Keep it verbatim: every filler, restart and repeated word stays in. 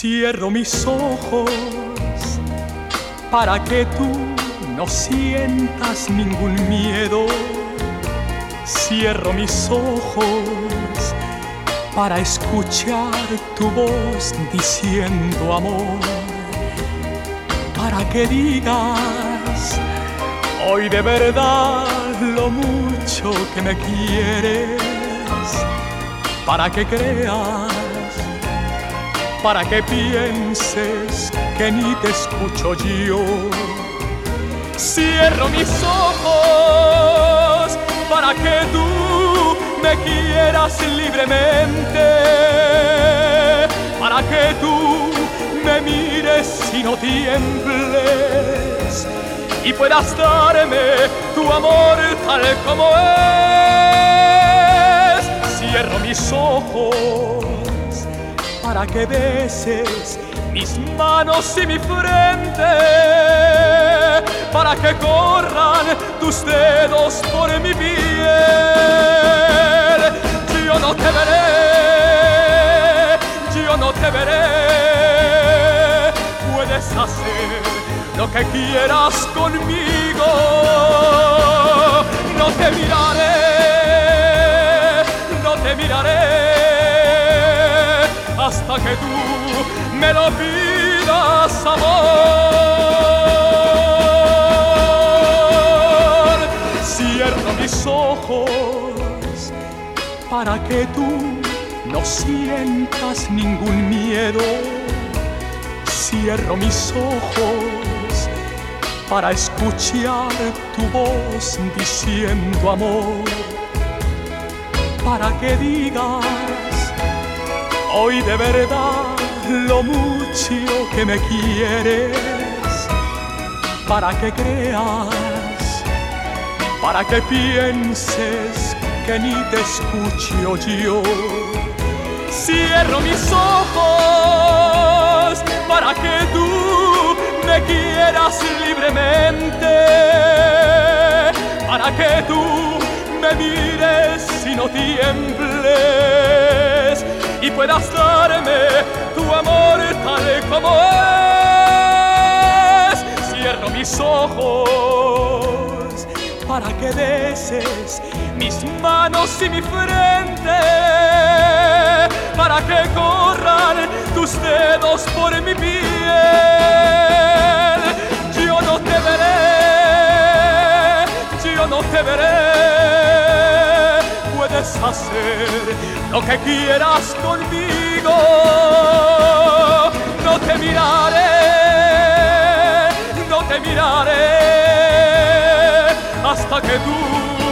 Cierro mis ojos para que tú no sientas ningún miedo. Cierro mis ojos para escuchar tu voz diciendo amor, para que digas hoy de verdad lo mucho que me quieres, para que creas, para que pienses que ni te escucho yo. Cierro mis ojos para que tú me quieras libremente, para que tú me mires y no tiembles y puedas darme tu amor tal como es. Cierro mis ojos para que beses mis manos y mi frente, para que corran tus dedos por mi piel. Yo no te veré, yo no te veré, puedes hacer lo que quieras conmigo. No te miraré, no te miraré hasta que tú me lo pidas, amor. Cierro mis ojos para que tú no sientas ningún miedo. Cierro mis ojos para escuchar tu voz diciendo amor, para que digas hoy de verdad lo mucho que me quieres, para que creas, para que pienses que ni te escucho yo. Cierro mis ojos para que tú me quieras libremente, para que tú me mires y no tiembles y puedas darme tu amor tal como es. Cierro mis ojos para que beses mis manos y mi frente, para que corran tus dedos por mi piel. Yo no te veré, yo no te veré, puedes hacer lo que quieras conmigo. No te miraré, no te miraré hasta que tú